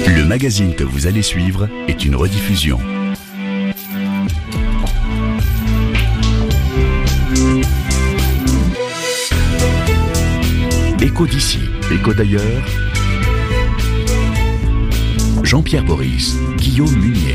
Le magazine que vous allez suivre est une rediffusion. Écho d'ici, écho d'ailleurs. Jean-Pierre Boris, Guillaume Munier.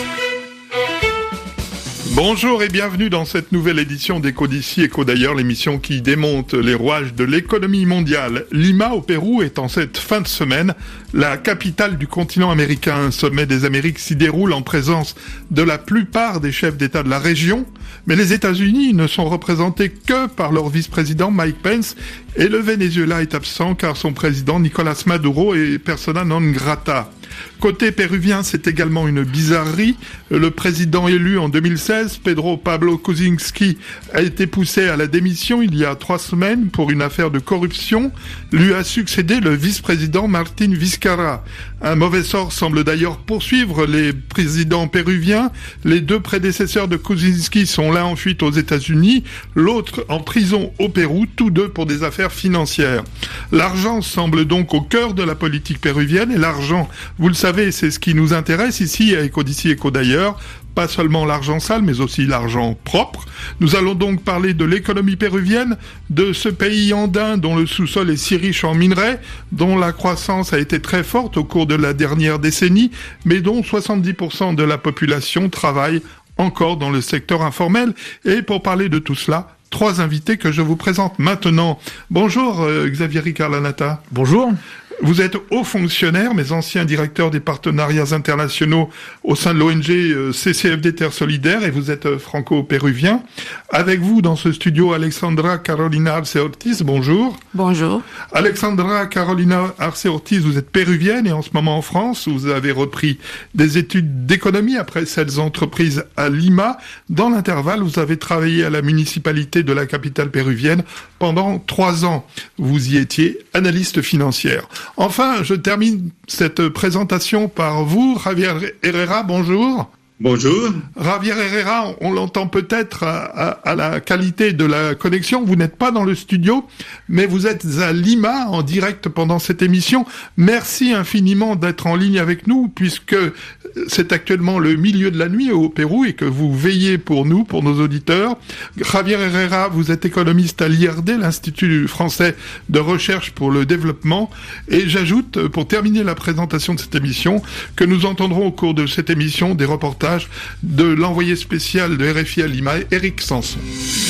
Bonjour et bienvenue dans cette nouvelle édition d'Écho d'ici, Écho d'ailleurs, l'émission qui démonte les rouages de l'économie mondiale. Lima, au Pérou, est en cette fin de semaine la capitale du continent américain. Un sommet des Amériques s'y déroule en présence de la plupart des chefs d'État de la région. Mais les États-Unis ne sont représentés que par leur vice-président Mike Pence et le Venezuela est absent car son président Nicolas Maduro est persona non grata. Côté péruvien, c'est également une bizarrerie. Le président élu en 2016, Pedro Pablo Kuczynski, a été poussé à la démission il y a 3 semaines pour une affaire de corruption. Lui a succédé le vice-président Martín Vizcarra. Un mauvais sort semble d'ailleurs poursuivre les présidents péruviens. Les 2 prédécesseurs de Kuczynski sont l'un en fuite aux États-Unis, l'autre en prison au Pérou, tous 2 pour des affaires financières. L'argent semble donc au cœur de la politique péruvienne et l'argent, vous le savez, c'est ce qui nous intéresse ici à Écho d'ici, Écho d'ailleurs. Pas seulement l'argent sale, mais aussi l'argent propre. Nous allons donc parler de l'économie péruvienne, de ce pays andin dont le sous-sol est si riche en minerais, dont la croissance a été très forte au cours de la dernière décennie, mais dont 70% de la population travaille encore dans le secteur informel. Et pour parler de tout cela, 3 invités que je vous présente maintenant. Bonjour Xavier Ricard Lanata. Bonjour. Vous êtes haut fonctionnaire, mais ancien directeur des partenariats internationaux au sein de l'ONG CCFD Terre Solidaire, et vous êtes franco-péruvien. Avec vous dans ce studio, Alexandra Carolina Arce Ortiz, bonjour. Bonjour. Alexandra Carolina Arce Ortiz, vous êtes péruvienne et en ce moment en France. Vous avez repris des études d'économie après celles entreprises à Lima. Dans l'intervalle, vous avez travaillé à la municipalité de la capitale péruvienne pendant 3 ans. Vous y étiez analyste financière. Enfin, je termine cette présentation par vous, Javier Herrera, bonjour. Bonjour. Javier Herrera, on l'entend peut-être à la qualité de la connexion. Vous n'êtes pas dans le studio, mais vous êtes à Lima en direct pendant cette émission. Merci infiniment d'être en ligne avec nous, puisque c'est actuellement le milieu de la nuit au Pérou et que vous veillez pour nous, pour nos auditeurs. Javier Herrera, vous êtes économiste à l'IRD, l'Institut français de recherche pour le développement. Et j'ajoute, pour terminer la présentation de cette émission, que nous entendrons au cours de cette émission des reportages de l'envoyé spécial de RFI à Lima, Éric Sanson.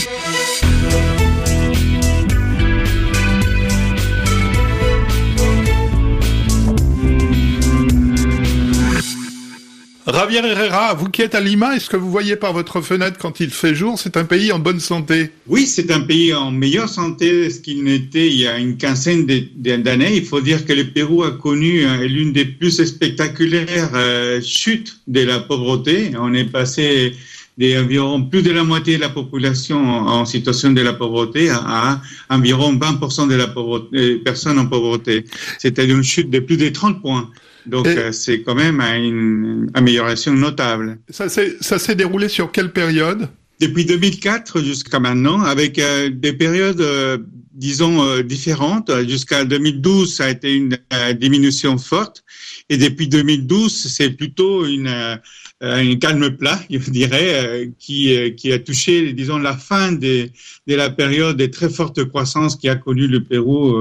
Javier Herrera, vous qui êtes à Lima, est-ce que vous voyez par votre fenêtre quand il fait jour, c'est un pays en bonne santé? Oui, c'est un pays en meilleure santé ce qu'il n'était il y a une quinzaine d'années. Il faut dire que le Pérou a connu l'une des plus spectaculaires chutes de la pauvreté. On est passé d'environ plus de la moitié de la population en situation de la pauvreté à environ 20% de la pauvreté, personnes en pauvreté. C'était une chute de plus de 30 points. Donc, c'est quand même une amélioration notable. Ça s'est déroulé sur quelle période? Depuis 2004 jusqu'à maintenant, avec des périodes, disons, différentes. Jusqu'à 2012, ça a été une diminution forte. Et depuis 2012, c'est plutôt une calme plat, je dirais, qui a touché, disons, la fin de la période de très forte croissance qui a connu le Pérou,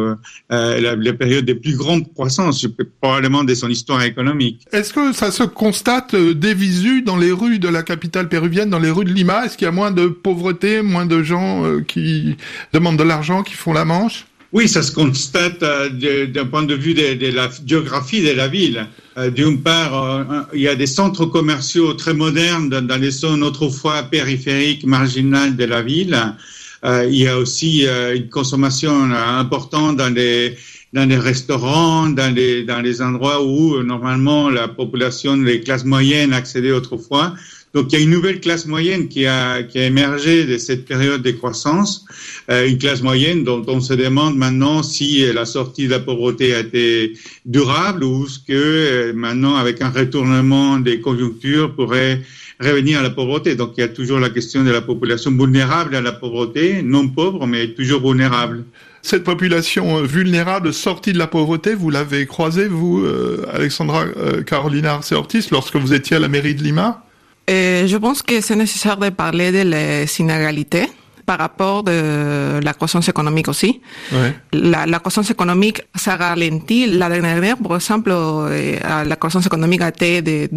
la période des plus grandes croissances, probablement de son histoire économique. Est-ce que ça se constate des visus dans les rues de la capitale péruvienne, dans les rues de Lima? Est-ce qu'il y a moins de pauvreté, moins de gens qui demandent de l'argent, qui font la manche? Oui, ça se constate d'un point de vue de la géographie de la ville. D'une part, il y a des centres commerciaux très modernes dans les zones autrefois périphériques, marginales de la ville. Il y a aussi une consommation importante dans les restaurants, dans les endroits où normalement la population, les classes moyennes accédaient autrefois. Donc, il y a une nouvelle classe moyenne qui a émergé de cette période de croissance, une classe moyenne dont on se demande maintenant si la sortie de la pauvreté a été durable ou ce que maintenant, avec un retournement des conjonctures, pourrait revenir à la pauvreté. Donc, il y a toujours la question de la population vulnérable à la pauvreté, non pauvre, mais toujours vulnérable. Cette population vulnérable sortie de la pauvreté, vous l'avez croisée, vous, Alexandra Carolina Arce Ortiz, lorsque vous étiez à la mairie de Lima? Je pense que c'est nécessaire de parler de les inégalités par rapport de la croissance économique aussi. Ouais. La croissance économique, ça ralentit. La dernière, par exemple, la croissance économique a été de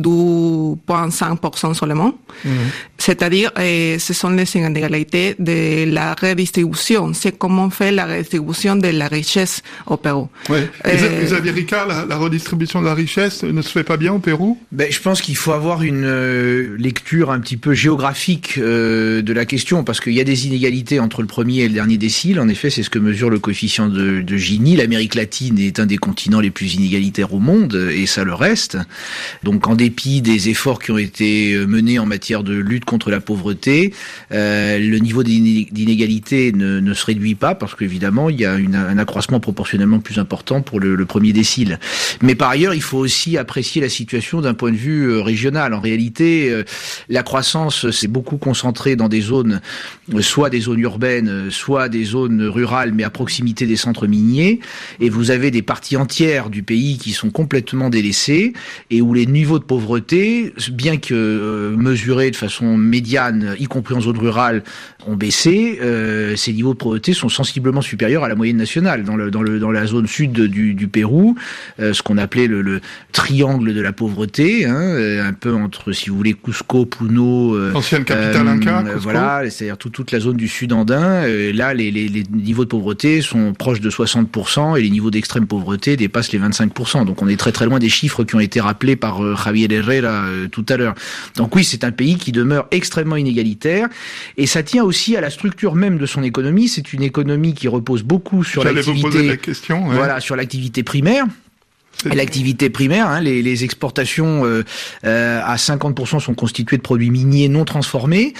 2,5% seulement. C'est-à-dire, ce sont les inégalités de la redistribution. C'est comment on fait la redistribution de la richesse au Pérou. Ouais. Xavier Ricard, la redistribution de la richesse ne se fait pas bien au Pérou? Je pense qu'il faut avoir une lecture un petit peu géographique de la question, parce qu'il y a des inégalités entre le premier et le dernier décile. En effet, c'est ce que mesure le coefficient de Gini. L'Amérique latine est un des continents les plus inégalitaires au monde, et ça le reste. Donc, en dépit des efforts qui ont été menés en matière de lutte contre la pauvreté, le niveau d'inégalité ne se réduit pas, parce qu'évidemment, il y a un accroissement proportionnellement plus important pour le premier décile. Mais par ailleurs, il faut aussi apprécier la situation d'un point de vue régional. En réalité, la croissance s'est beaucoup concentrée dans des zones, soit des zones urbaines, soit des zones rurales, mais à proximité des centres miniers, et vous avez des parties entières du pays qui sont complètement délaissées, et où les niveaux de pauvreté, bien que mesurés de façon médiane, y compris en zone rurale, ont baissé, ces niveaux de pauvreté sont sensiblement supérieurs à la moyenne nationale. Dans la zone sud du Pérou, ce qu'on appelait le triangle de la pauvreté, un peu entre, si vous voulez, Cusco, Puno, ancienne capitale Inca, Cusco. Voilà, c'est-à-dire toute la zone du sud andin. Là, les niveaux de pauvreté sont proches de 60%, et les niveaux d'extrême pauvreté dépassent les 25%. Donc on est très très loin des chiffres qui ont été rappelés par Javier Herrera tout à l'heure. Donc oui, c'est un pays qui demeure extrêmement inégalitaire, et ça tient aussi à la structure même de son économie. C'est une économie qui repose beaucoup sur l'activité. J'allais vous poser la question. Ouais. Voilà, sur l'activité primaire. L'activité primaire, les exportations à 50% sont constituées de produits miniers non transformés.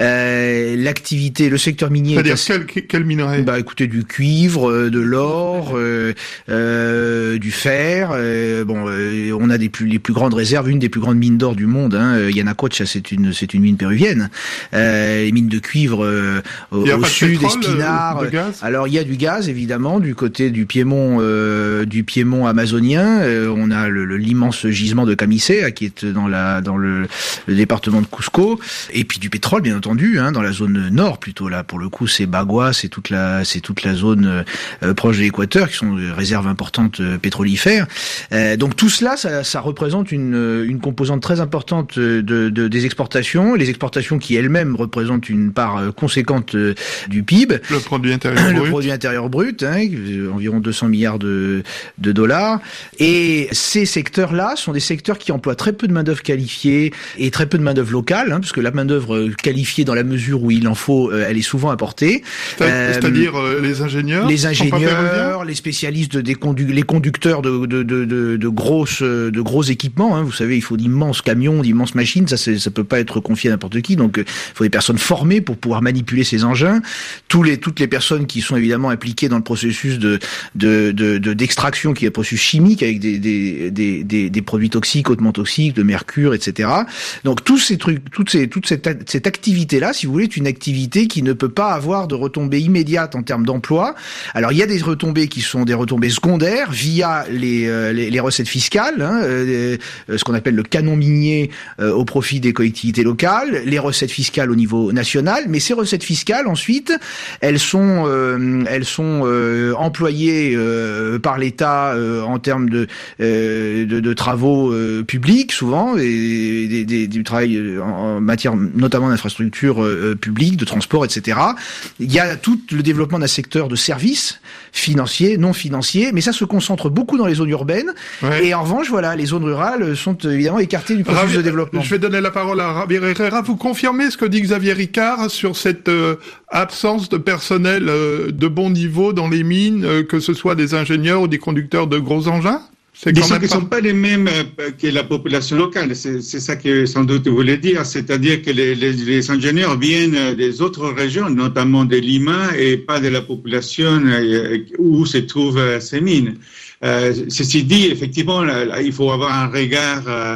Le secteur minier. C'est-à-dire quel minerai? Écoutez, du cuivre, de l'or, du fer. On a les plus grandes réserves, une des plus grandes mines d'or du monde. Yanacocha, c'est une mine péruvienne. Les mines de cuivre au sud, Espinar. Alors il y a du gaz évidemment du côté du Piémont amazonien. On a l'immense gisement de Camisea qui est dans le département de Cusco, et puis du pétrole bien entendu dans la zone nord plutôt. Là pour le coup c'est Bagua, c'est toute la zone proche de l'équateur qui sont des réserves importantes pétrolifères. Donc tout cela ça représente une composante très importante des exportations, les exportations qui elles-mêmes représentent une part conséquente du PIB, le produit intérieur brut, environ 200 milliards de dollars. Et ces secteurs-là sont des secteurs qui emploient très peu de main-d'œuvre qualifiée et très peu de main-d'œuvre locale, puisque la main-d'œuvre qualifiée, dans la mesure où il en faut, elle est souvent importée. C'est-à-dire les ingénieurs, les spécialistes les conducteurs de gros équipements. Vous savez, il faut d'immenses camions, d'immenses machines. Ça peut pas être confié à n'importe qui. Donc, il faut des personnes formées pour pouvoir manipuler ces engins. Toutes les personnes qui sont évidemment impliquées dans le processus d'extraction, qui est un processus chimique avec des produits toxiques, hautement toxiques, de mercure, etc. Donc toute cette activité-là, si vous voulez, est une activité qui ne peut pas avoir de retombées immédiates en termes d'emploi. Alors il y a des retombées qui sont des retombées secondaires via les recettes fiscales, ce qu'on appelle le canon minier au profit des collectivités locales, les recettes fiscales au niveau national, mais ces recettes fiscales ensuite, elles sont employées par l'État en termes de travaux publics souvent, et du travail en matière notamment d'infrastructures publiques, de transport, etc. Il y a tout le développement d'un secteur de services financiers, non financiers, mais ça se concentre beaucoup dans les zones urbaines. Ouais. Et en revanche, les zones rurales sont évidemment écartées du processus de développement. Je vais donner la parole à Javier Herrera. Vous confirmez ce que dit Xavier Ricard sur cette absence de personnel de bon niveau dans les mines, que ce soit des ingénieurs ou des conducteurs de gros engins? Disons qu'ils ne sont pas les mêmes que la population locale. C'est ça que sans doute vous voulez dire. C'est-à-dire que les ingénieurs viennent des autres régions, notamment de Lima, et pas de la population où se trouvent ces mines. Ceci dit, effectivement, il faut avoir un regard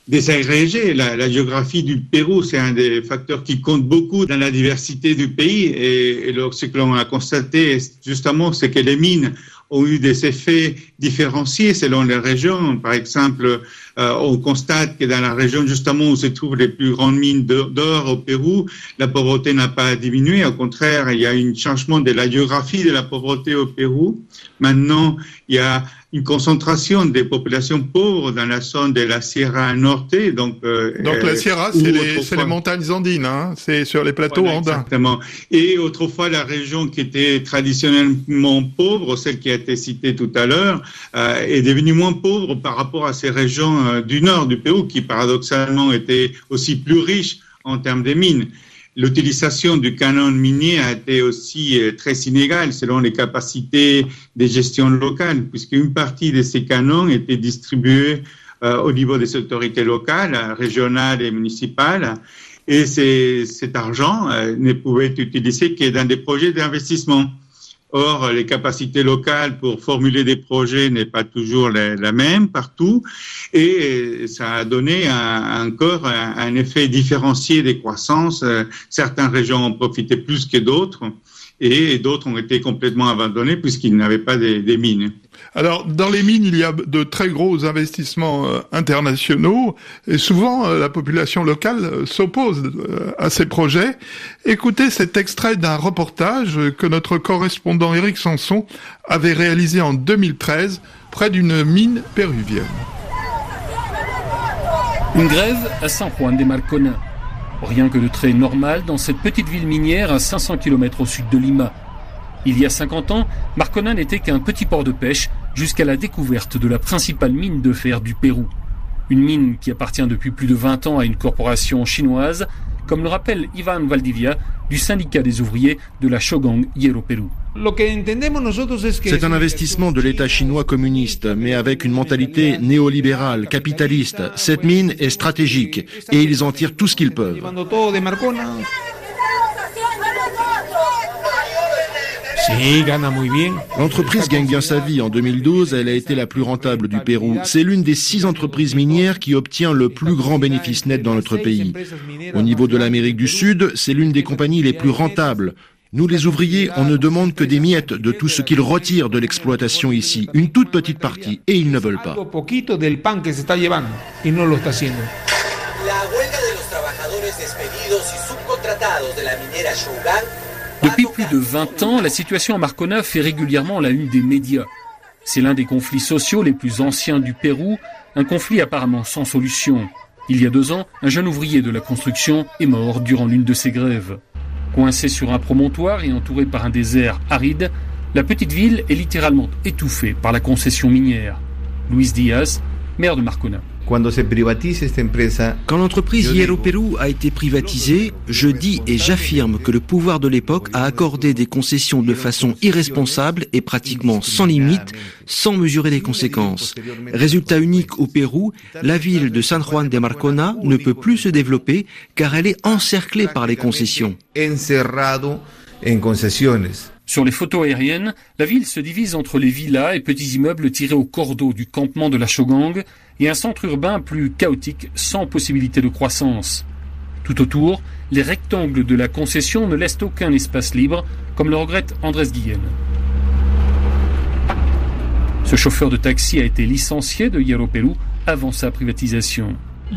désagrégé. La géographie du Pérou, c'est un des facteurs qui compte beaucoup dans la diversité du pays. Et ce que l'on a constaté, justement, c'est que les mines ont eu des effets différenciés selon les régions. Par exemple, on constate que dans la région justement où se trouvent les plus grandes mines d'or au Pérou, la pauvreté n'a pas diminué. Au contraire, il y a un changement de la géographie de la pauvreté au Pérou. Maintenant, il y a une concentration des populations pauvres dans la zone de la Sierra Norte. Donc la Sierra, c'est les montagnes andines, hein, c'est sur les plateaux andins. Exactement. Et autrefois, la région qui était traditionnellement pauvre, celle qui a été citée tout à l'heure, est devenue moins pauvre par rapport à ces régions du nord du Pérou, qui paradoxalement étaient aussi plus riches en termes de mines. L'utilisation du canon minier a été aussi très inégale selon les capacités de gestion locale, puisqu'une partie de ces canons était distribuée au niveau des autorités locales, régionales et municipales, et cet argent ne pouvait être utilisé que dans des projets d'investissement. Or, les capacités locales pour formuler des projets n'est pas toujours la même partout, et ça a donné encore un effet différencié des croissances. Certaines régions ont profité plus que d'autres, et d'autres ont été complètement abandonnées puisqu'ils n'avaient pas des mines. Alors, dans les mines, il y a de très gros investissements internationaux, et souvent la population locale s'oppose à ces projets. Écoutez cet extrait d'un reportage que notre correspondant Éric Sanson avait réalisé en 2013 près d'une mine péruvienne. Une grève à San Juan de Marcona. Rien que de très normal dans cette petite ville minière à 500 km au sud de Lima. Il y a 50 ans, Marcona n'était qu'un petit port de pêche jusqu'à la découverte de la principale mine de fer du Pérou. Une mine qui appartient depuis plus de 20 ans à une corporation chinoise, comme le rappelle Ivan Valdivia du syndicat des ouvriers de la Shogang Hierro Perú. C'est un investissement de l'État chinois communiste, mais avec une mentalité néolibérale, capitaliste. Cette mine est stratégique et ils en tirent tout ce qu'ils peuvent. L'entreprise gagne bien sa vie. En 2012, elle a été la plus rentable du Pérou. C'est l'une des 6 entreprises minières qui obtient le plus grand bénéfice net dans notre pays. Au niveau de l'Amérique du Sud, c'est l'une des compagnies les plus rentables. Nous, les ouvriers, on ne demande que des miettes de tout ce qu'ils retirent de l'exploitation ici. Une toute petite partie, et ils ne veulent pas. Depuis plus de 20 ans, la situation à Marcona fait régulièrement la une des médias. C'est l'un des conflits sociaux les plus anciens du Pérou, un conflit apparemment sans solution. Il y a 2 ans, un jeune ouvrier de la construction est mort durant l'une de ces grèves. Coincée sur un promontoire et entourée par un désert aride, la petite ville est littéralement étouffée par la concession minière. Luis Diaz, maire de Marcona. Quand l'entreprise Hierro Perú a été privatisée, je dis et j'affirme que le pouvoir de l'époque a accordé des concessions de façon irresponsable et pratiquement sans limite, sans mesurer les conséquences. Résultat unique au Pérou, la ville de San Juan de Marcona ne peut plus se développer car elle est encerclée par les concessions. Sur les photos aériennes, la ville se divise entre les villas et petits immeubles tirés au cordeau du campement de la Shogang et un centre urbain plus chaotique sans possibilité de croissance. Tout autour, les rectangles de la concession ne laissent aucun espace libre, comme le regrette Andrés Guillén. Ce chauffeur de taxi a été licencié de Hierro Perú avant sa privatisation.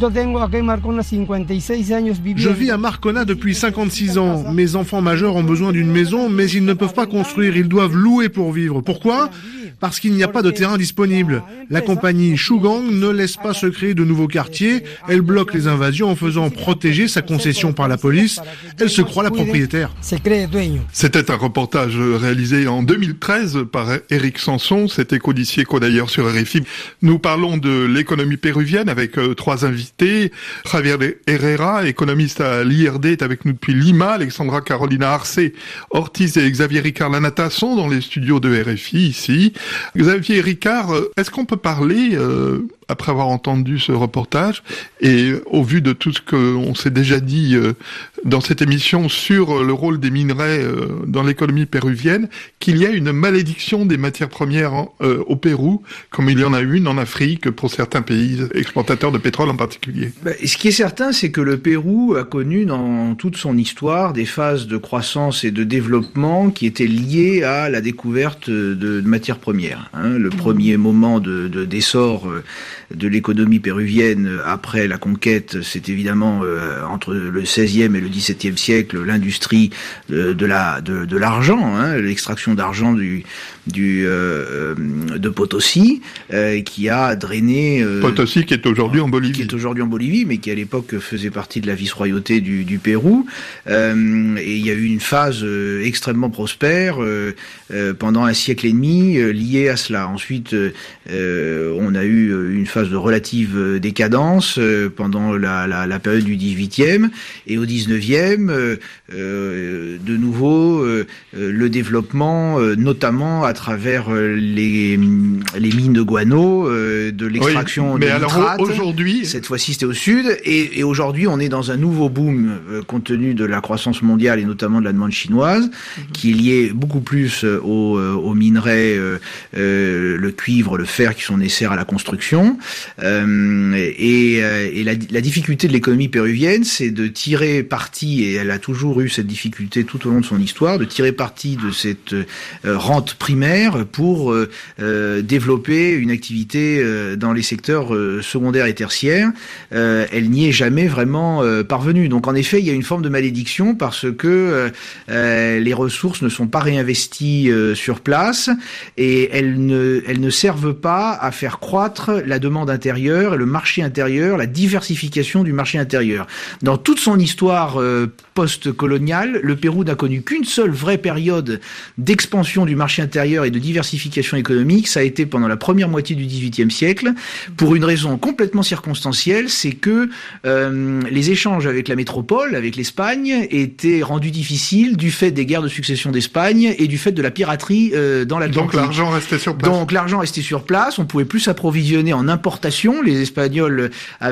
Je vis à Marcona depuis 56 ans. Mes enfants majeurs ont besoin d'une maison, mais ils ne peuvent pas construire, ils doivent louer pour vivre. Pourquoi ? Parce qu'il n'y a pas de terrain disponible. La compagnie Shogang ne laisse pas se créer de nouveaux quartiers, elle bloque les invasions en faisant protéger sa concession par la police, elle se croit la propriétaire. C'était un reportage réalisé en 2013 par Éric Sanson, c'était Codici Éco d'ailleurs sur RFI. Nous parlons de l'économie péruvienne avec 3 invités. Javier Herrera, économiste à l'IRD, est avec nous depuis Lima. Alexandra Carolina Arce Ortiz et Xavier Ricard Lanata sont dans les studios de RFI ici. Xavier Ricard, est-ce qu'on peut parler après avoir entendu ce reportage et au vu de tout ce qu'on s'est déjà dit dans cette émission sur le rôle des minerais dans l'économie péruvienne, qu'il y a une malédiction des matières premières au Pérou, comme il y en a une en Afrique pour certains pays exportateurs de pétrole en particulier. Ce qui est certain, c'est que le Pérou a connu dans toute son histoire des phases de croissance et de développement qui étaient liées à la découverte de matières premières. Le premier moment d'essor de l'économie péruvienne après la conquête, c'est évidemment entre le XVIe et le XVIIe siècle, l'industrie de l'argent, l'extraction d'argent de Potosí, qui a drainé Potosí qui est aujourd'hui en Bolivie. Qui est aujourd'hui en Bolivie, mais qui à l'époque faisait partie de la vice-royauté du Pérou. Et il y a eu une phase extrêmement prospère pendant un siècle et demi liée à cela. Ensuite, on a eu une phase de relative décadence pendant la période du XVIIIe, et au XIXe, de nouveau le développement, notamment à travers les mines de guano, de l'extraction de nitrates. Aujourd'hui, cette fois-ci c'était au sud, et aujourd'hui on est dans un nouveau boom compte tenu de la croissance mondiale et notamment de la demande chinoise, qui est liée beaucoup plus aux minerais, le cuivre, le fer, qui sont nécessaires à la construction. Et la difficulté de l'économie péruvienne, c'est de tirer parti, et elle a toujours eu cette difficulté tout au long de son histoire, de tirer parti de cette rente primaire pour développer une activité dans les secteurs secondaires et tertiaires. Elle n'y est jamais vraiment parvenue. Donc en effet, il y a une forme de malédiction parce que les ressources ne sont pas réinvesties sur place, et elles ne servent pas à faire croître la demande intérieure, le marché intérieur, la diversification du marché intérieur. Dans toute son histoire post-coloniale, le Pérou n'a connu qu'une seule vraie période d'expansion du marché intérieur et de diversification économique. Ça a été pendant la première moitié du XVIIIe siècle, pour une raison complètement circonstancielle, c'est que les échanges avec la métropole, avec l'Espagne, étaient rendus difficiles du fait des guerres de succession d'Espagne et du fait de la piraterie dans l'Atlantique. Donc l'argent restait sur place. Donc l'argent restait sur place, on pouvait plus s'approvisionner en importation. Les Espagnols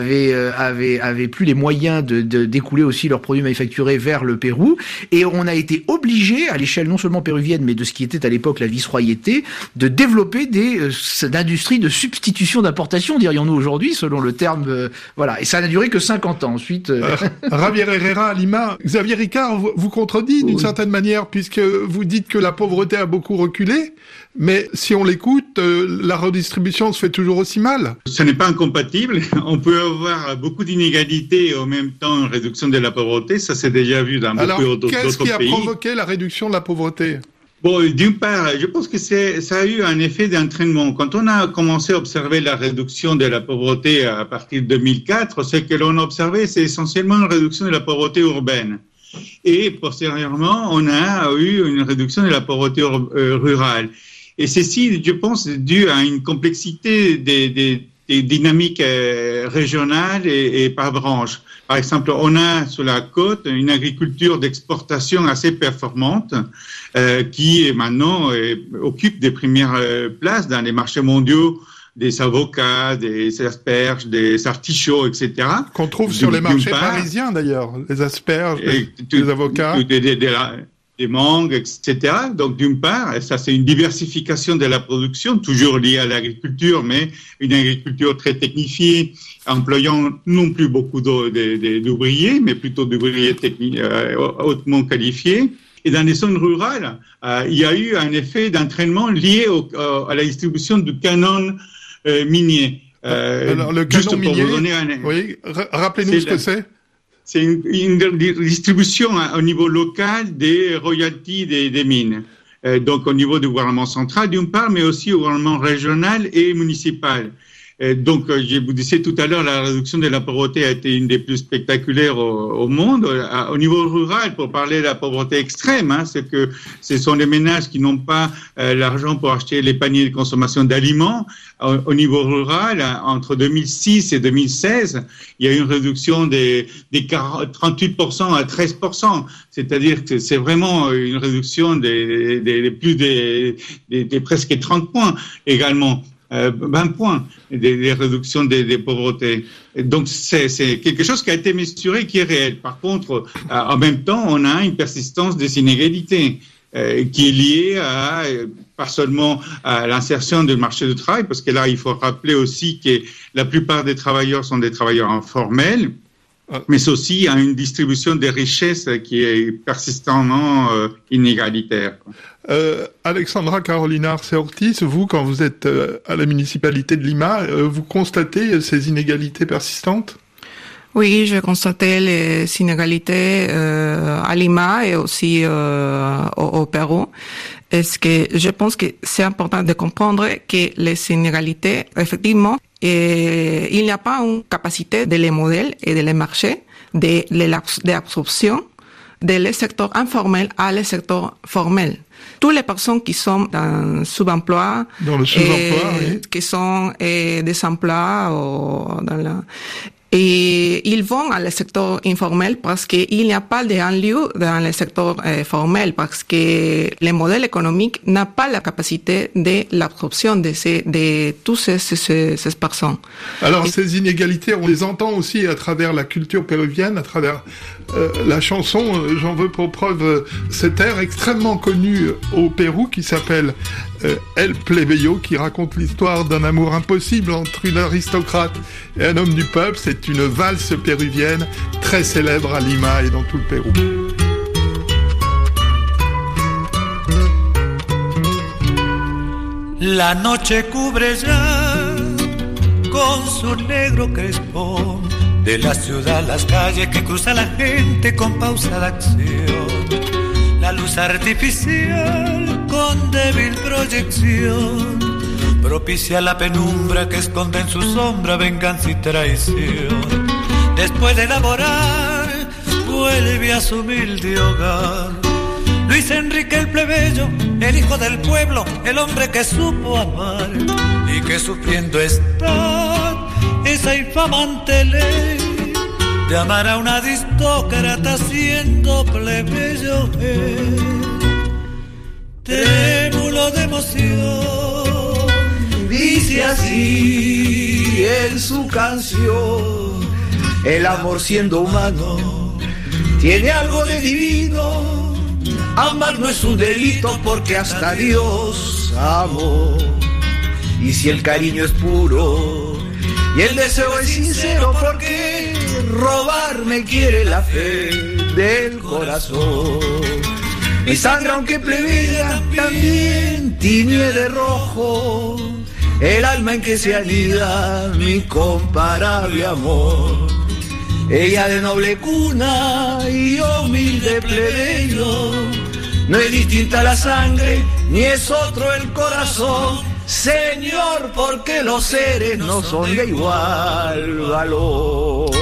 avaient plus les moyens d'écouler aussi leurs produits manufacturés vers le Pérou, et on a été obligé, à l'échelle non seulement péruvienne, mais de ce qui était à l'époque la vice-royauté, de développer des industries de substitution d'importation, dirions-nous aujourd'hui, selon le terme. Voilà, et ça n'a duré que 50 ans. Ensuite, Javier Herrera à Lima, Xavier Ricard vous contredit d'une certaine manière, puisque vous dites que la pauvreté a beaucoup reculé, mais si on l'écoute, la redistribution se fait toujours aussi mal. Ce n'est pas incompatible. On peut avoir beaucoup d'inégalités et en même temps une réduction de la pauvreté. Ça s'est déjà vu dans beaucoup d'autres pays. Alors, qu'est-ce qui a provoqué la réduction de la pauvreté ? Bon, d'une part, je pense que ça a eu un effet d'entraînement. Quand on a commencé à observer la réduction de la pauvreté à partir de 2004, ce que l'on a observé, c'est essentiellement une réduction de la pauvreté urbaine. Et postérieurement, on a eu une réduction de la pauvreté rurale. Et ceci, je pense, dû à une complexité des dynamiques régionales et par branche. Par exemple, on a sur la côte une agriculture d'exportation assez performante qui maintenant occupe des premières places dans les marchés mondiaux, des avocats, des asperges, des artichauts, etc. Qu'on trouve sur les marchés parisiens d'ailleurs, les asperges, les avocats. Des mangues, etc. Donc, d'une part, ça c'est une diversification de la production, toujours liée à l'agriculture, mais une agriculture très technifiée, employant non plus beaucoup d'ouvriers, mais plutôt d'ouvriers hautement qualifiés. Et dans les zones rurales, il y a eu un effet d'entraînement lié à la distribution du canon minier. Alors, le canon minier, oui, rappelez-nous ce que c'est. C'est une distribution au niveau local des royalties des mines. Donc au niveau du gouvernement central d'une part, mais aussi au gouvernement régional et municipal. Donc, je vous disais tout à l'heure, la réduction de la pauvreté a été une des plus spectaculaires au monde. Au niveau rural, pour parler de la pauvreté extrême, c'est que ce sont les ménages qui n'ont pas l'argent pour acheter les paniers de consommation d'aliments. Au niveau rural, entre 2006 et 2016, il y a eu une réduction des 38% à 13%. C'est-à-dire que c'est vraiment une réduction des presque 30 points également. 20 points des réductions des pauvretés. Et donc c'est quelque chose qui a été mesuré, qui est réel. Par contre, en même temps, on a une persistance des inégalités qui est liée à pas seulement à l'insertion du marché du travail, parce que là, il faut rappeler aussi que la plupart des travailleurs sont des travailleurs informels, mais aussi à une distribution des richesses qui est persistamment inégalitaire. Alexandra Carolina Arce-Ortiz, vous, quand vous êtes à la municipalité de Lima, vous constatez ces inégalités persistantes ? Oui, j'ai constaté les inégalités à Lima et aussi au Pérou. Est-ce que je pense que c'est important de comprendre que les inégalités, effectivement, il n'y a pas une capacité de les modèles et de les marchés d'absorption de les secteurs informels à les secteurs formels. Toutes les personnes qui sont dans sous-emploi, oui, qui sont des emplois ou dans la... Et ils vont à le secteur informel parce qu'il n'y a pas de lieu dans le secteur formel, parce que le modèle économique n'a pas la capacité de l'absorption de tous ces personnes. Alors ces inégalités, on les entend aussi à travers la culture péruvienne, à travers la chanson. J'en veux pour preuve cet air extrêmement connu au Pérou qui s'appelle El Plebeyo, qui raconte l'histoire d'un amour impossible entre une aristocrate et un homme du peuple. C'est une valse péruvienne très célèbre à Lima et dans tout le Pérou. La noche cubre ya con su negro crespón de la ciudad las calles que cruza la gente con pausada acción. La luz artificial con débil proyección propicia la penumbra que esconde en su sombra venganza y traición. Después de laborar, vuelve a su humilde hogar. Luis Enrique el plebeyo, el hijo del pueblo, el hombre que supo amar y que sufriendo está esa infamante ley de amar a una aristócrata siendo plebeyo él. Trémulo de emoción, dice así en su canción: el amor siendo humano tiene algo de divino. Amar no es un delito porque hasta Dios amó. Y si el cariño es puro y el deseo es sincero, porque robarme quiere la fe del corazón. Mi sangre, aunque plebeya, también tiñe de rojo el alma en que se anida mi incomparable amor. Ella de noble cuna y yo humilde plebeyo, no es distinta la sangre ni es otro el corazón. Señor, porque los seres no son de igual valor.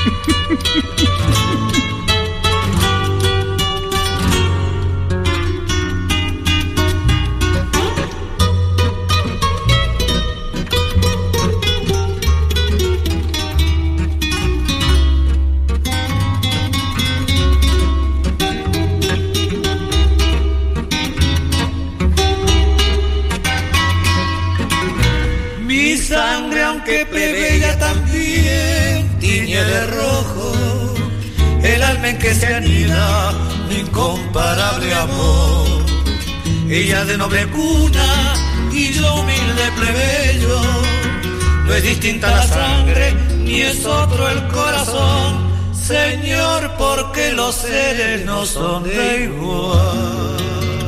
Sangre, aunque plebeya, también tiñe de rojo el alma en que se anida mi incomparable amor. Ella de noble cuna y yo humilde plebeyo, no es distinta la sangre ni es otro el corazón. Señor, porque los seres no son de igual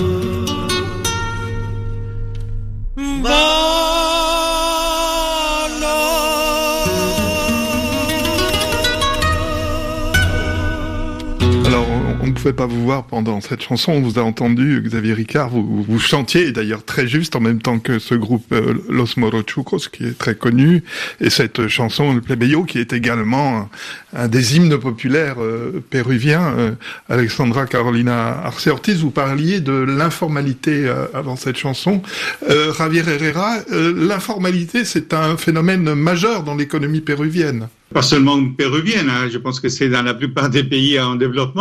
On ne pouvait pas vous voir pendant cette chanson. On vous a entendu, Xavier Ricard, vous chantiez d'ailleurs très juste en même temps que ce groupe Los Morochucos, qui est très connu, et cette chanson Le Plebeyo, qui est également un des hymnes populaires péruviens. Alexandra Carolina Arce-Ortiz, vous parliez de l'informalité avant cette chanson. Javier Herrera, l'informalité, c'est un phénomène majeur dans l'économie péruvienne. Pas seulement péruvienne, hein, je pense que c'est dans la plupart des pays en développement.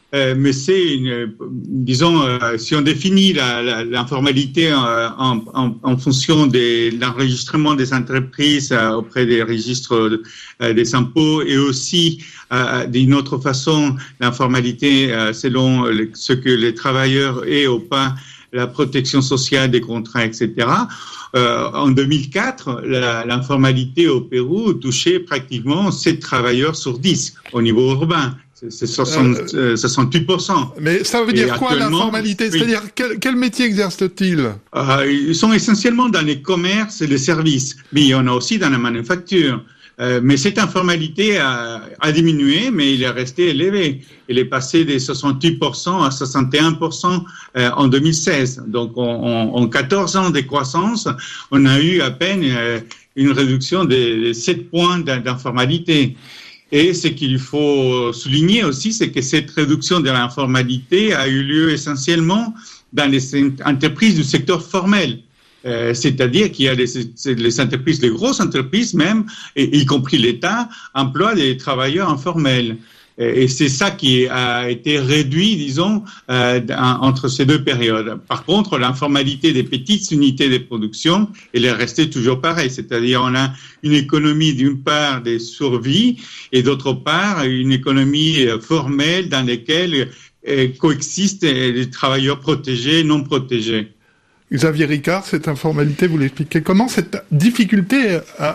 mais c'est si on définit l'informalité en fonction de l'enregistrement des entreprises auprès des registres des impôts et aussi d'une autre façon l'informalité selon ce que les travailleurs aient ou pas la protection sociale des contrats, etc. En 2004, l'informalité au Pérou touchait pratiquement 7 travailleurs sur 10 au niveau urbain. C'est 68%. Mais ça veut dire quoi l'informalité? C'est-à-dire quel métier exercent-ils? Ils sont essentiellement dans les commerces et les services, mais il y en a aussi dans la manufacture. Mais cette informalité a diminué, mais il est resté élevé. Il est passé de 68% à 61% en 2016. Donc, en 14 ans de croissance, on a eu à peine une réduction de 7 points d'informalité. Et ce qu'il faut souligner aussi, c'est que cette réduction de l'informalité a eu lieu essentiellement dans les entreprises du secteur formel. C'est-à-dire qu'il y a les entreprises, les grosses entreprises même, y compris l'État, emploient des travailleurs informels. Et c'est ça qui a été réduit, disons, entre ces deux périodes. Par contre, l'informalité des petites unités de production, elle est restée toujours pareille. C'est-à-dire, on a une économie d'une part des survies et d'autre part une économie formelle dans laquelle coexistent les travailleurs protégés et non protégés. Xavier Ricard, cette informalité, vous l'expliquez comment? Cette difficulté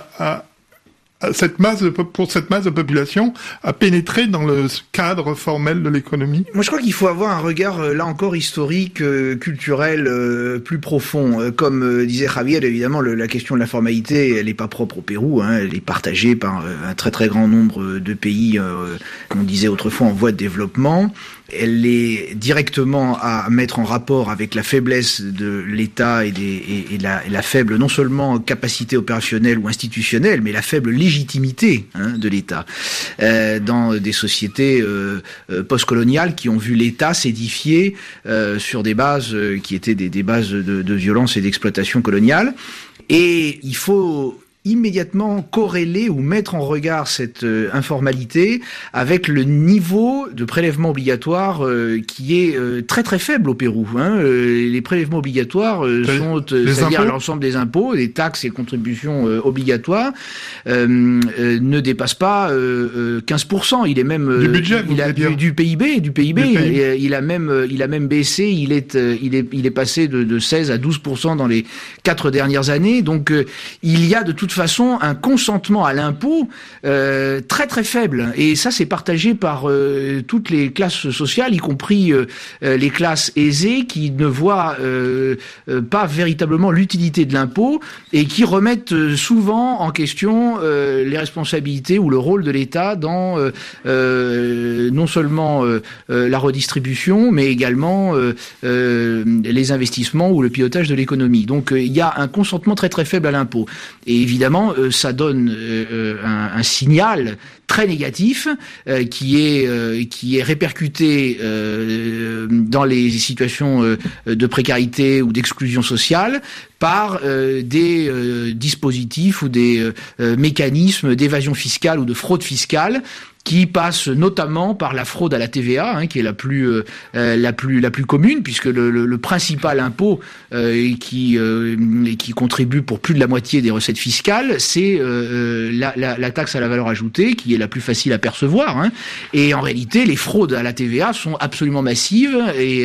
pour cette masse de population à pénétrer dans le cadre formel de l'économie? Moi, je crois qu'il faut avoir un regard, là encore, historique, culturel, plus profond. Comme disait Javier, évidemment, la question de la formalité, elle n'est pas propre au Pérou, hein, elle est partagée par un très très grand nombre de pays, comme on disait autrefois, en voie de développement. Elle est directement à mettre en rapport avec la faiblesse de l'État et la faible, non seulement capacité opérationnelle ou institutionnelle, mais la faible légitimité de l'État. Dans des sociétés postcoloniales qui ont vu l'État s'édifier sur des bases qui étaient des bases de violence et d'exploitation coloniale. Et il faut immédiatement corréler ou mettre en regard cette informalité avec le niveau de prélèvement obligatoire qui est très très faible au Pérou. Les prélèvements obligatoires sont, c'est-à-dire l'ensemble des impôts, les taxes et contributions obligatoires, ne dépassent pas 15%. Il est même du budget, du PIB. Il a même baissé. Il est passé de 16 à 12% dans les 4 dernières années. Donc il y a de toute façon un consentement à l'impôt très très faible, et ça c'est partagé par toutes les classes sociales, y compris les classes aisées qui ne voient pas véritablement l'utilité de l'impôt et qui remettent souvent en question les responsabilités ou le rôle de l'État dans non seulement la redistribution, mais également les investissements ou le pilotage de l'économie. Donc il y a un consentement très très faible à l'impôt, et évidemment ça donne un signal très négatif qui est répercuté dans les situations de précarité ou d'exclusion sociale par des dispositifs ou des mécanismes d'évasion fiscale ou de fraude fiscale qui passe notamment par la fraude à la TVA, qui est la plus commune, puisque le principal impôt qui contribue pour plus de la moitié des recettes fiscales, c'est la taxe à la valeur ajoutée, qui est la plus facile à percevoir. Et en réalité, les fraudes à la TVA sont absolument massives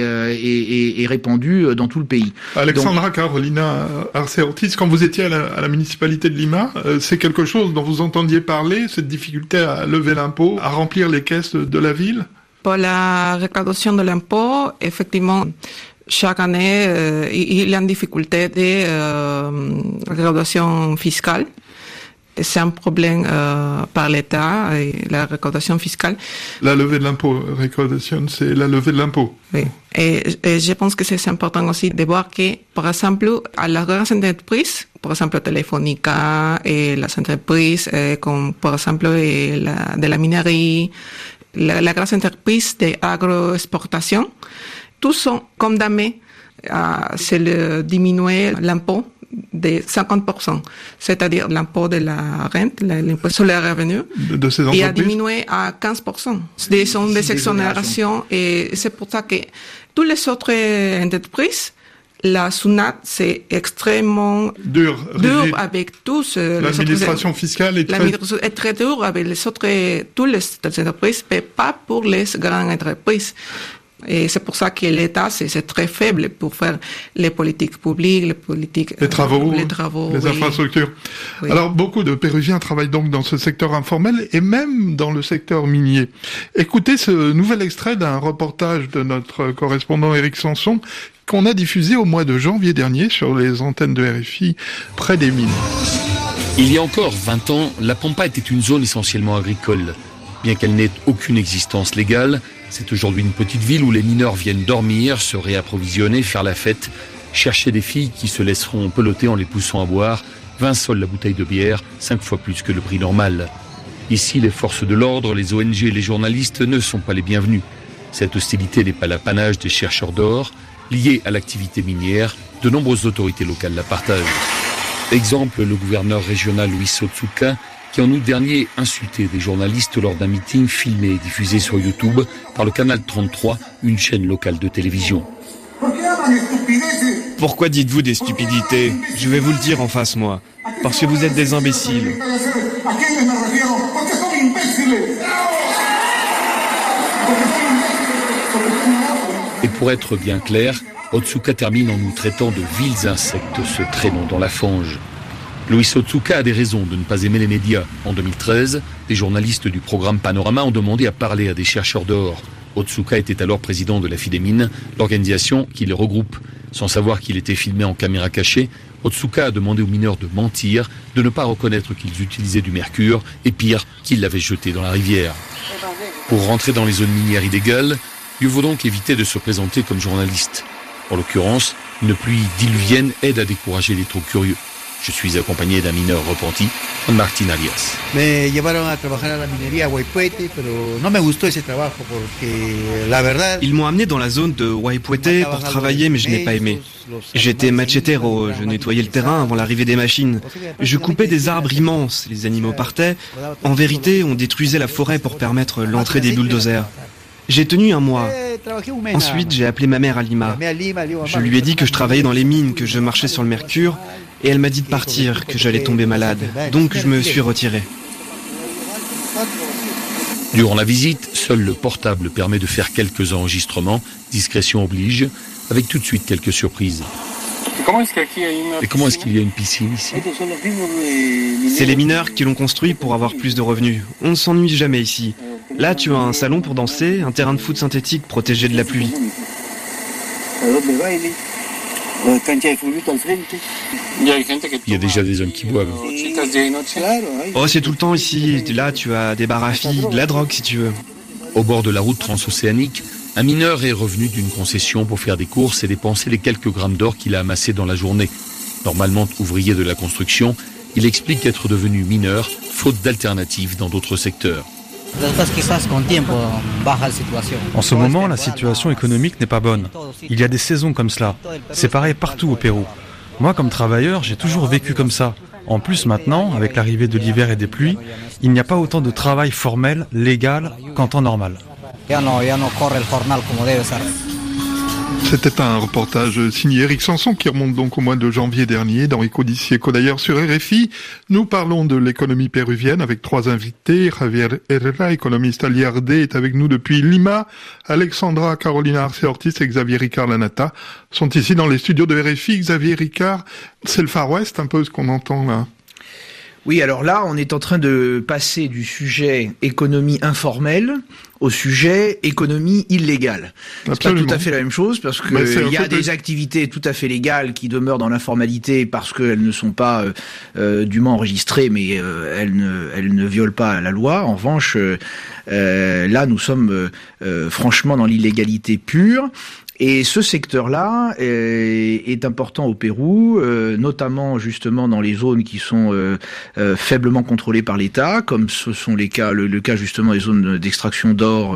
et répandues dans tout le pays. Alexandra Carolina Arce-Ortiz, quand vous étiez à la municipalité de Lima, c'est quelque chose dont vous entendiez parler, cette difficulté à lever l'impôt, à remplir les caisses de la ville? Pour la recaudación de l'impôt, effectivement, chaque année, il y a une difficulté de recaudación fiscale. C'est un problème par l'État et la recaudación fiscale. La levée de l'impôt, recaudación, c'est la levée de l'impôt. Oui. Et je pense que c'est important aussi de voir que, par exemple, à las grandes entreprises, par exemple Telefónica et les entreprises comme, par exemple, de la minerie, la grande entreprise d'agroexportation, tous sont condamnés à diminuer l'impôt de 50%, c'est-à-dire l'impôt de la rente, l'impôt sur les revenus, de ces entreprises, et a diminué à 15%. Ce sont des exonérations et c'est pour ça que toutes les autres entreprises, la SUNAT, c'est extrêmement dur avec tous. L'administration fiscale est très dure avec les autres, toutes les entreprises, mais pas pour les grandes entreprises. Et c'est pour ça que l'État, c'est très faible pour faire les politiques publiques, les travaux, les infrastructures. Oui. Alors, beaucoup de Péruviens travaillent donc dans ce secteur informel et même dans le secteur minier. Écoutez ce nouvel extrait d'un reportage de notre correspondant Éric Sanson qu'on a diffusé au mois de janvier dernier sur les antennes de RFI près des mines. Il y a encore 20 ans, La Pampa était une zone essentiellement agricole. Bien qu'elle n'ait aucune existence légale, c'est aujourd'hui une petite ville où les mineurs viennent dormir, se réapprovisionner, faire la fête, chercher des filles qui se laisseront peloter en les poussant à boire 20 sols la bouteille de bière, 5 fois plus que le prix normal. Ici, les forces de l'ordre, les ONG et les journalistes ne sont pas les bienvenus. Cette hostilité n'est pas l'apanage des chercheurs d'or. Liée à l'activité minière, de nombreuses autorités locales la partagent. Exemple, le gouverneur régional Luis Otsuka, qui en août dernier insultait des journalistes lors d'un meeting filmé et diffusé sur YouTube par le canal 33, une chaîne locale de télévision. Pourquoi dites-vous des stupidités ? Je vais vous le dire en face, moi. Parce que vous êtes des imbéciles. Et pour être bien clair, Otsuka termine en nous traitant de vils insectes se traînant dans la fange. Luis Otsuka a des raisons de ne pas aimer les médias. En 2013, des journalistes du programme Panorama ont demandé à parler à des chercheurs d'or. Otsuka était alors président de la Fidemine, l'organisation qui les regroupe. Sans savoir qu'il était filmé en caméra cachée, Otsuka a demandé aux mineurs de mentir, de ne pas reconnaître qu'ils utilisaient du mercure et pire, qu'ils l'avaient jeté dans la rivière. Pour rentrer dans les zones minières illégales, il vaut donc éviter de se présenter comme journaliste. En l'occurrence, une pluie diluvienne aide à décourager les trop curieux. Je suis accompagné d'un mineur repenti, Martin Arias. Ils m'ont amené dans la zone de Waipuete pour travailler, mais je n'ai pas aimé. J'étais machetero, je nettoyais le terrain avant l'arrivée des machines. Je coupais des arbres immenses, les animaux partaient. En vérité, on détruisait la forêt pour permettre l'entrée des bulldozers. J'ai tenu un mois. Ensuite, j'ai appelé ma mère à Lima. Je lui ai dit que je travaillais dans les mines, que je marchais sur le mercure, et elle m'a dit de partir, que j'allais tomber malade. Donc je me suis retiré. Durant la visite, seul le portable permet de faire quelques enregistrements, discrétion oblige, avec tout de suite quelques surprises. Et comment est-ce qu'il y a une piscine ici ? C'est les mineurs qui l'ont construit pour avoir plus de revenus. On ne s'ennuie jamais ici. Là, tu as un salon pour danser, un terrain de foot synthétique protégé de la pluie. Il y a déjà des hommes qui boivent. Oh, c'est tout le temps ici. Là, tu as des bars à filles, de la drogue si tu veux. Au bord de la route transocéanique, un mineur est revenu d'une concession pour faire des courses et dépenser les quelques grammes d'or qu'il a amassés dans la journée. Normalement ouvrier de la construction, il explique être devenu mineur, faute d'alternatives dans d'autres secteurs. En ce moment, la situation économique n'est pas bonne. Il y a des saisons comme cela. C'est pareil partout au Pérou. Moi, comme travailleur, j'ai toujours vécu comme ça. En plus, maintenant, avec l'arrivée de l'hiver et des pluies, il n'y a pas autant de travail formel, légal, qu'en temps normal. C'était un reportage signé Éric Sanson qui remonte donc au mois de janvier dernier dans Éco d'ici, Éco d'ailleurs sur RFI. Nous parlons de l'économie péruvienne avec 3 invités. Javier Herrera, économiste à l'IRD, est avec nous depuis Lima. Alexandra Carolina Arce-Ortiz et Xavier Ricard Lanata sont ici dans les studios de RFI. Xavier Ricard, c'est le Far West un peu ce qu'on entend là. Oui, alors là, on est en train de passer du sujet économie informelle au sujet économie illégale. C'est pas tout à fait la même chose parce que il y a des activités tout à fait légales qui demeurent dans l'informalité parce qu'elles ne sont pas dûment enregistrées, mais elles ne violent pas la loi. En revanche, là, nous sommes franchement dans l'illégalité pure. Et ce secteur-là est important au Pérou, notamment justement dans les zones qui sont faiblement contrôlées par l'État, comme ce sont le cas justement des zones d'extraction d'or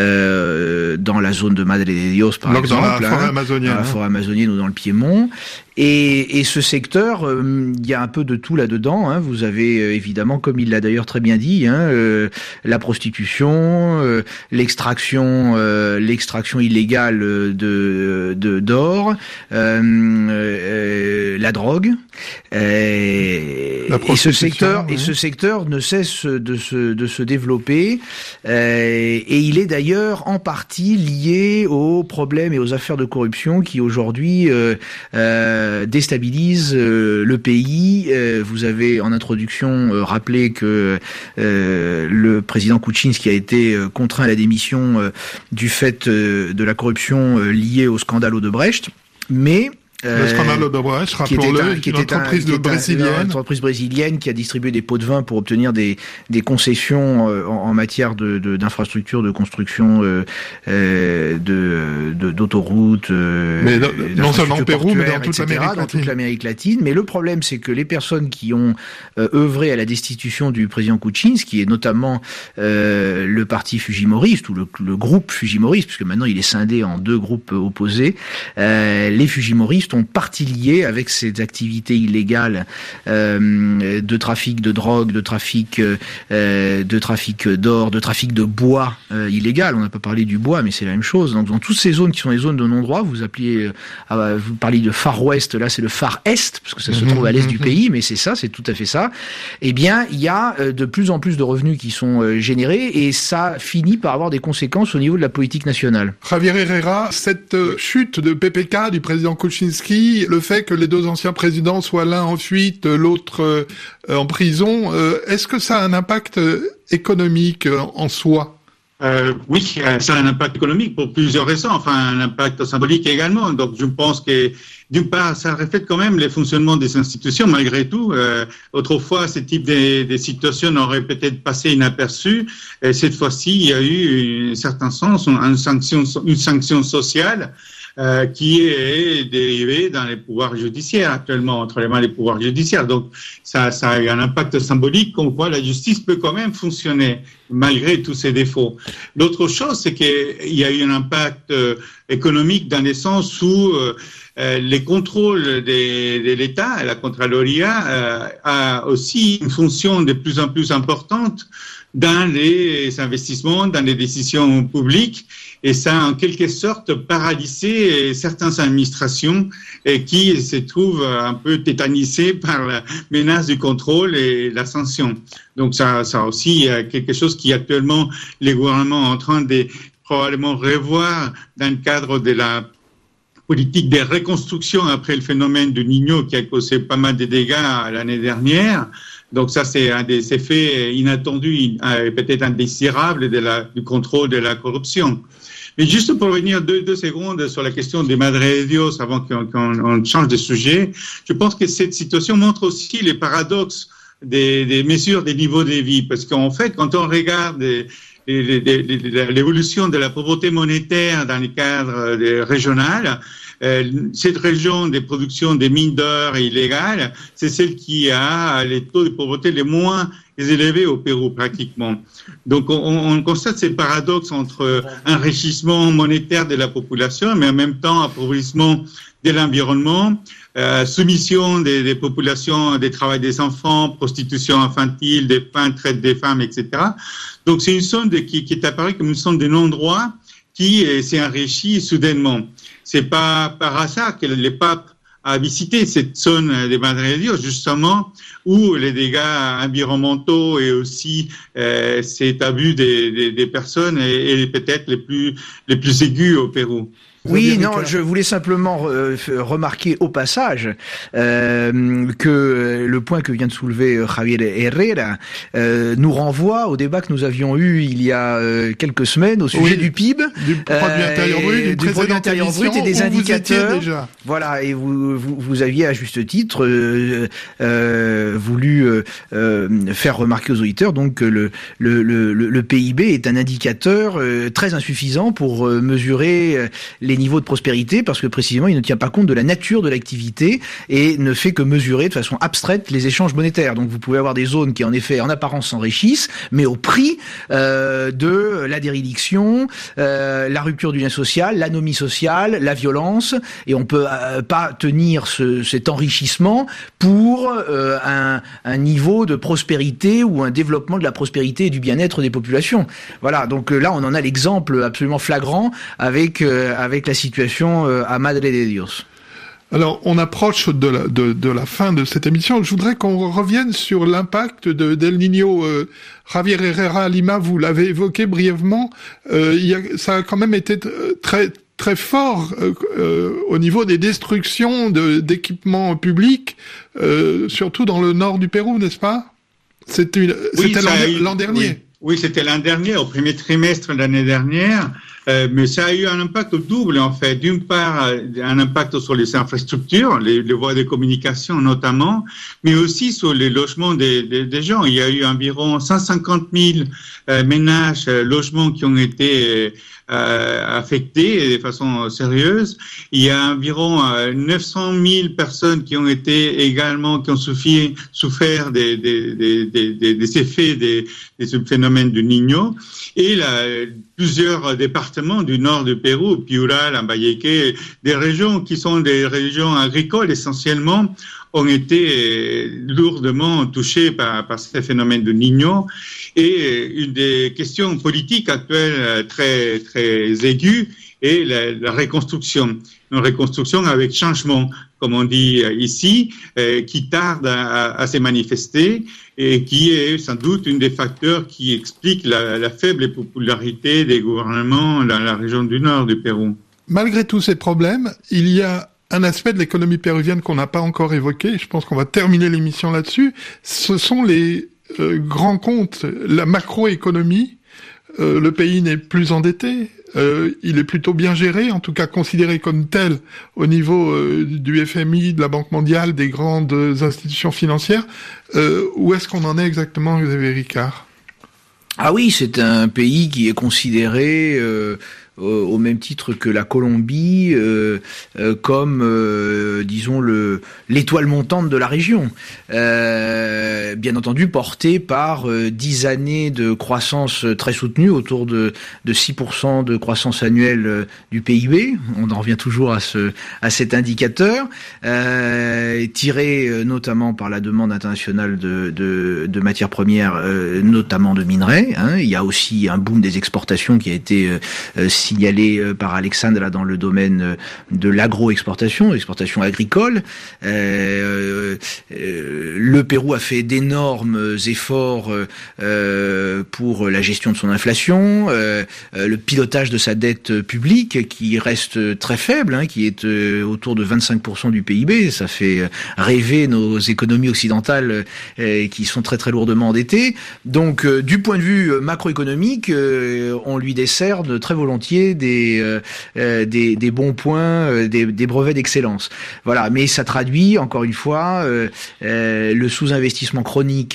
dans la zone de Madre de Dios par exemple, dans la forêt amazonienne, ou dans le Piémont. Et ce secteur, il y a un peu de tout là-dedans. Hein. Vous avez évidemment, comme il l'a d'ailleurs très bien dit, la prostitution, l'extraction illégale d'or, la drogue. Et ce secteur ne cesse de se développer. Et il est d'ailleurs en partie lié aux problèmes et aux affaires de corruption qui aujourd'hui déstabilisent le pays. Vous avez en introduction rappelé que le président Kuczynski a été contraint à la démission du fait de la corruption liée au scandale Odebrecht, mais le scandale Odebrecht, rappelons-le, qui était une entreprise brésilienne qui a distribué des pots de vin pour obtenir des concessions en matière d'infrastructures, de construction d'autoroutes, mais non seulement au Pérou, mais dans toute l'Amérique latine. Mais le problème, c'est que les personnes qui ont œuvré à la destitution du président Kuczynski, et notamment le parti fujimoriste ou le groupe fujimoriste, puisque maintenant il est scindé en deux groupes opposés, les fujimoristes ont partie liée avec ces activités illégales de trafic de drogue, de trafic d'or, de trafic de bois illégal. On n'a pas parlé du bois, mais c'est la même chose. Donc, dans toutes ces zones qui sont des zones de non-droit, vous parliez de Far West, là c'est le Far Est, parce que ça se trouve à l'est du pays, mais c'est ça, c'est tout à fait ça. Eh bien, il y a de plus en plus de revenus qui sont générés, et ça finit par avoir des conséquences au niveau de la politique nationale. Javier Herrera, cette chute de PPK du président Kuczynski, le fait que les deux anciens présidents soient l'un en fuite, l'autre en prison, est-ce que ça a un impact économique en soi ? Oui, ça a un impact économique pour plusieurs raisons, enfin un impact symbolique également. Donc je pense que d'une part, ça reflète quand même le fonctionnement des institutions malgré tout. Autrefois, ce type de situations aurait peut-être passé inaperçu. Et cette fois-ci, il y a eu, un certain sens, une sanction sociale qui est dérivée dans les pouvoirs judiciaires actuellement, entre les mains des pouvoirs judiciaires. Donc ça a un impact symbolique comme quoi la justice peut quand même fonctionner malgré tous ses défauts. L'autre chose, c'est qu'il y a eu un impact économique dans le sens où les contrôles de l'État, la Contraloria, a aussi une fonction de plus en plus importante dans les investissements, dans les décisions publiques, et ça a en quelque sorte paralysé certaines administrations qui se trouvent un peu tétanisées par la menace du contrôle et la sanction. Donc ça aussi quelque chose qui actuellement les gouvernements sont en train de probablement revoir dans le cadre de la politique de reconstruction après le phénomène de Niño qui a causé pas mal de dégâts l'année dernière. Donc ça, c'est un des effets inattendus, peut-être indésirables du contrôle de la corruption. Mais juste pour revenir deux secondes sur la question des Madre de Dios avant qu'on change de sujet, je pense que cette situation montre aussi les paradoxes des mesures des niveaux de vie. Parce qu'en fait, quand on regarde l'évolution de la pauvreté monétaire dans le cadre régional, cette région des productions des mines d'or illégales, c'est celle qui a les taux de pauvreté les moins élevés au Pérou pratiquement. Donc on constate ces paradoxes entre enrichissement monétaire de la population, mais en même temps appauvrissement de l'environnement, soumission des populations, des travail des enfants, prostitution infantile, des femmes, traite des femmes, etc. Donc c'est une zone qui est apparue comme une zone de non-droit qui s'est enrichie soudainement. C'est pas par hasard que le pape a visité cette zone des Madre de Dios, justement, où les dégâts environnementaux et aussi cet abus des personnes est peut-être les plus aigus au Pérou. Oui, non, je voulais simplement remarquer au passage que le point que vient de soulever Javier Herrera nous renvoie au débat que nous avions eu il y a quelques semaines au sujet du PIB, du produit intérieur brut, du produit intérieur brut et des indicateurs. Déjà. Voilà, et vous aviez à juste titre voulu faire remarquer aux auditeurs donc que le PIB est un indicateur très insuffisant pour mesurer les niveaux de prospérité parce que précisément il ne tient pas compte de la nature de l'activité et ne fait que mesurer de façon abstraite les échanges monétaires. Donc vous pouvez avoir des zones qui en effet en apparence s'enrichissent, mais au prix de la dérédiction, la rupture du lien social, l'anomie sociale, la violence, et on peut pas tenir cet enrichissement pour un niveau de prospérité ou un développement de la prospérité et du bien-être des populations. Voilà, donc là on en a l'exemple absolument flagrant avec la situation à Madre de Dios. Alors, on approche de la fin de cette émission. Je voudrais qu'on revienne sur l'impact d'El Niño. Javier Herrera Lima, vous l'avez évoqué brièvement. Ça a quand même été très très fort au niveau des destructions d'équipements publics, surtout dans le nord du Pérou, n'est-ce pas? C'était l'an dernier. Oui, c'était l'an dernier, au premier trimestre de l'année dernière. Mais ça a eu un impact double, en fait. D'une part, un impact sur les infrastructures, les voies de communication notamment, mais aussi sur les logements des gens. Il y a eu environ 150 000 ménages, logements qui ont été affectés de façon sérieuse. Il y a environ 900 000 personnes qui ont été également, qui ont souffert des effets de ce phénomène du Niño. Et plusieurs départements du nord du Pérou, Piura, Lambayeque, des régions qui sont des régions agricoles essentiellement, ont été lourdement touchées par ces phénomènes de Niño. Et une des questions politiques actuelles très très aiguës est la reconstruction. Une reconstruction avec changement, comme on dit ici, qui tarde à se manifester et qui est sans doute un des facteurs qui explique la faible popularité des gouvernements dans la région du nord du Pérou. Malgré tous ces problèmes, il y a un aspect de l'économie péruvienne qu'on n'a pas encore évoqué. Je pense qu'on va terminer l'émission là-dessus. Ce sont les grands comptes, la macroéconomie. Le pays n'est plus endetté. Il est plutôt bien géré, en tout cas considéré comme tel au niveau du FMI, de la Banque mondiale, des grandes institutions financières. Où est-ce qu'on en est exactement, Xavier Ricard? Ah oui, c'est un pays qui est considéré au même titre que la Colombie comme, disons, l'étoile montante de la région. Bien entendu porté par 10 années de croissance très soutenue, autour de 6% de croissance annuelle du PIB. On en revient toujours à cet indicateur, tiré notamment par la demande internationale de matières premières, notamment de minerais. Il y a aussi un boom des exportations qui a été signalé par Alexandre dans le domaine de l'agroexportation, exportation agricole. Le Pérou a fait d'énormes efforts pour la gestion de son inflation, le pilotage de sa dette publique qui reste très faible, qui est autour de 25% du PIB. Ça fait rêver nos économies occidentales qui sont très très lourdement endettées. Donc du point de vue macroéconomique, on lui décerne très volontiers des bons points, des brevets d'excellence. Voilà, mais ça traduit encore une fois le sous-investissement chronique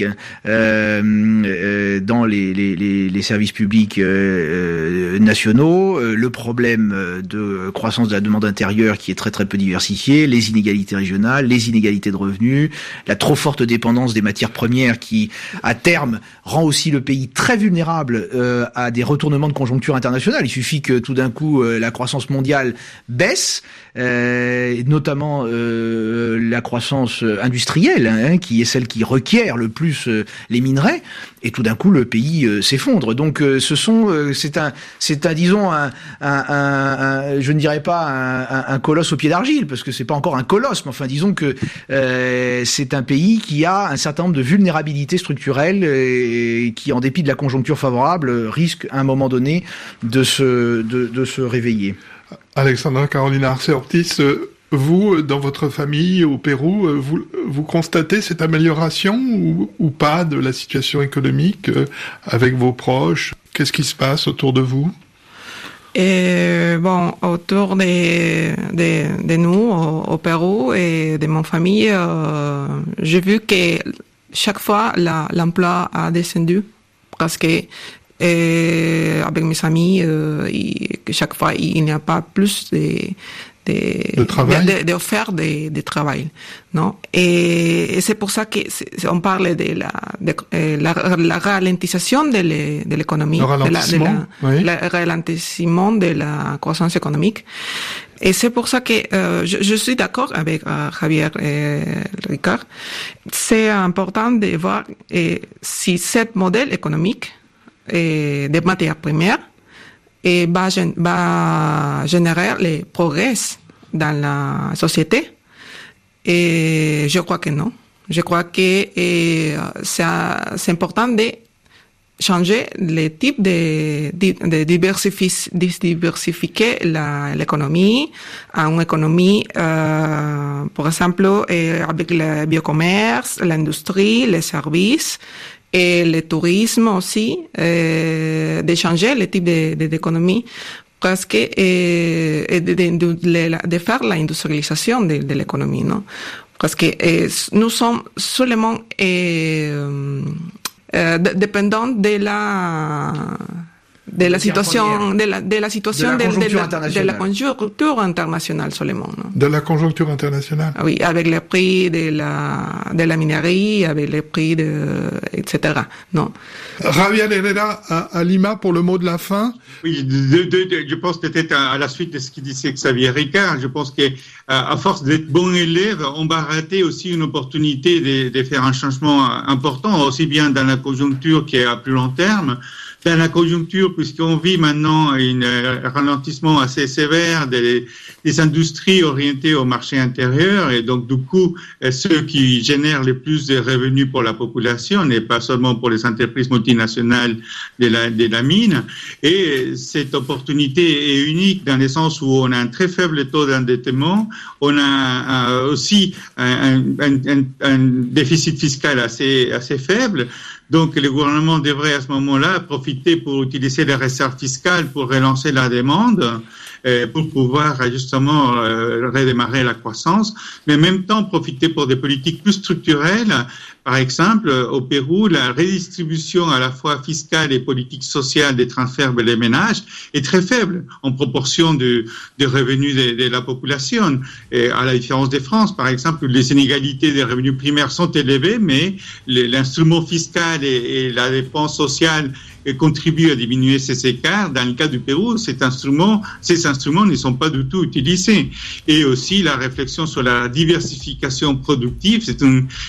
dans les services publics nationaux, le problème de croissance de la demande intérieure qui est très très peu diversifiée, les inégalités régionales, les inégalités de revenus, la trop forte dépendance des matières premières qui, à terme, rend aussi le pays très vulnérable à des retournements de conjoncture internationale. Il suffit que tout d'un coup la croissance mondiale baisse, notamment la croissance industrielle, qui est celle qui requiert le plus les minerais, et tout d'un coup le pays s'effondre. Donc c'est un disons je ne dirais pas un colosse au pied d'argile, parce que c'est pas encore un colosse, mais enfin disons que c'est un pays qui a un certain nombre de vulnérabilités structurelles et qui, en dépit de la conjoncture favorable, risque à un moment donné de se réveiller. Alexandra Carolina Arce Ortiz, vous, dans votre famille au Pérou, vous constatez cette amélioration ou pas de la situation économique avec vos proches? Qu'est-ce qui se passe autour de vous? Bon, autour de nous au Pérou et de mon famille, j'ai vu que chaque fois l'emploi a descendu parce que Et avec mes amis, chaque fois, il n'y a pas plus d'offres de travail, non? Et c'est pour ça que on parle de la ralentisation de l'économie, le ralentissement de la croissance économique. Et c'est pour ça que je suis d'accord avec Javier et Ricard. C'est important de voir si ce modèle économique des matières premières va générer les progrès dans la société. Et je crois que non. Je crois que c'est important de changer le type de diversifier l'économie à une économie, par exemple, avec le biocommerce, l'industrie, les services, et le tourisme aussi, de changer le type d'économie, parce que de faire l'industrialisation de l'économie, non? Parce que nous sommes seulement dépendants de la situation de la conjoncture internationale seulement, non? De la conjoncture internationale. Oui, avec les prix de la minerie, avec les prix etc. Non. Javier Herrera à Lima pour le mot de la fin. Oui, je pense peut-être à la suite de ce qu'il disait Xavier Ricard, je pense que à force d'être bon élève, on va rater aussi une opportunité de faire un changement important, aussi bien dans la conjoncture qui est à plus long terme. Dans la conjoncture, puisqu'on vit maintenant un ralentissement assez sévère des industries orientées au marché intérieur, et donc du coup, ceux qui génèrent le plus de revenus pour la population, et pas seulement pour les entreprises multinationales de la mine. Et cette opportunité est unique dans le sens où on a un très faible taux d'endettement, on a aussi un déficit fiscal assez faible. Donc, le gouvernement devrait à ce moment-là profiter pour utiliser les réserves fiscales pour relancer la demande, pour pouvoir justement redémarrer la croissance, mais en même temps profiter pour des politiques plus structurelles. Par exemple, au Pérou, la redistribution à la fois fiscale et politique sociale des transferts vers les ménages est très faible en proportion des revenus de la population. Et à la différence de France, par exemple, les inégalités des revenus primaires sont élevées, mais l'instrument fiscal et la dépense sociale contribuent à diminuer ces écarts. Dans le cas du Pérou, ces instruments ne sont pas du tout utilisés. Et aussi, la réflexion sur la diversification productive, c'est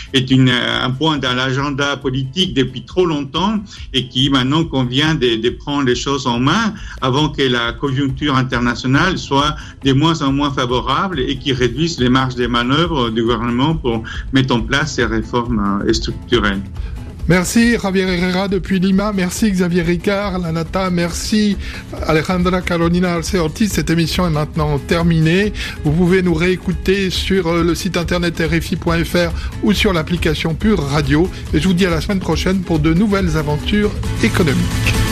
un point dans l'agenda politique depuis trop longtemps et qui maintenant convient de prendre les choses en main avant que la conjoncture internationale soit de moins en moins favorable et qui réduise les marges de manœuvre du gouvernement pour mettre en place ces réformes structurelles. Merci Javier Herrera depuis Lima, merci Xavier Ricard, Lanata, merci Alejandra Carolina Arce Ortiz. Cette émission est maintenant terminée. Vous pouvez nous réécouter sur le site internet rfi.fr ou sur l'application Pure Radio. Et je vous dis à la semaine prochaine pour de nouvelles aventures économiques.